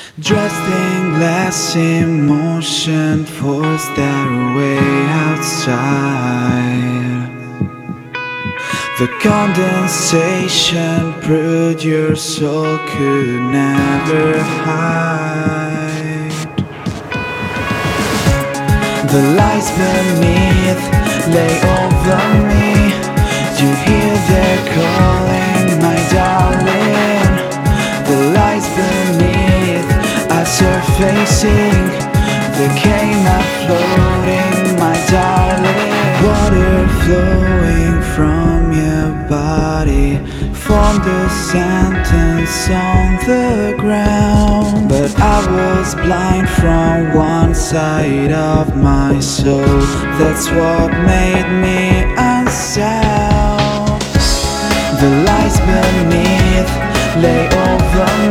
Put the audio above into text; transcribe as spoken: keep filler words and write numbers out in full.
Dressed in glass emotion, forced their way outside. The condensation brewed your soul could never hide. The lies beneath lay over me. You hear their calling, my darling. The lies beneath are surfacing. They came up floating, my darling. Water flowing from your body formed a sentence on the ground. But I was blind from one side of my soul. That's what made me unsound. The lies beneath lay over